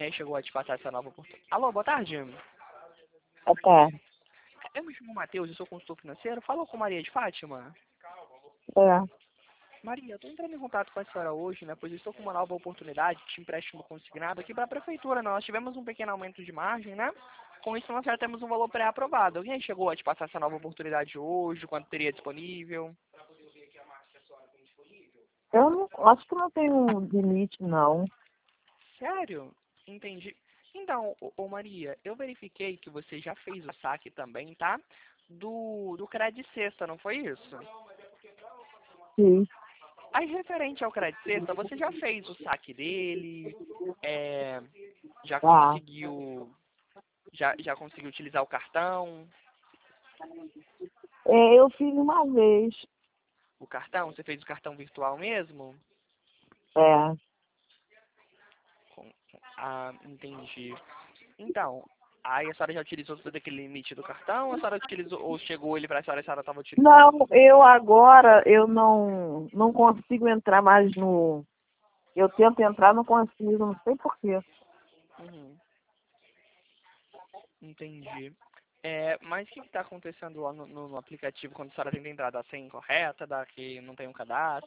Alguém chegou a te passar essa nova oportunidade? Alô, boa tarde. Ah, tá. Eu me chamo Matheus, eu sou consultor financeiro. Falou com Maria de Fátima? É. Maria, eu estou entrando em contato com a senhora hoje, né? Pois eu estou com uma nova oportunidade de empréstimo consignado aqui para a prefeitura. Nós tivemos um pequeno aumento de margem, né? Com isso, nós já temos um valor pré-aprovado. Alguém chegou a te passar essa nova oportunidade hoje? Quanto teria disponível? Eu não, acho que não tem um limite, não. Sério? Entendi. Então, Maria, eu verifiquei que você já fez o saque também, tá? Do Credit Sexta, não foi isso? Sim. Aí, referente ao Credit Sexta, você já fez o saque dele, é, já Tá. conseguiu, já conseguiu utilizar o cartão? É, eu fiz uma vez. O cartão? Você fez o cartão virtual mesmo? É. Ah, entendi. Então, aí a senhora já utilizou todo aquele limite do cartão, ou a senhora utilizou, ou chegou ele para a senhora estava Não, utilizando? eu agora, eu não consigo entrar mais no... Eu tento entrar, não consigo, não sei por quê. Uhum, entendi. É, mas o que está acontecendo lá no aplicativo quando a senhora tenta entrar? Da senha incorreta, da que não tem um cadastro?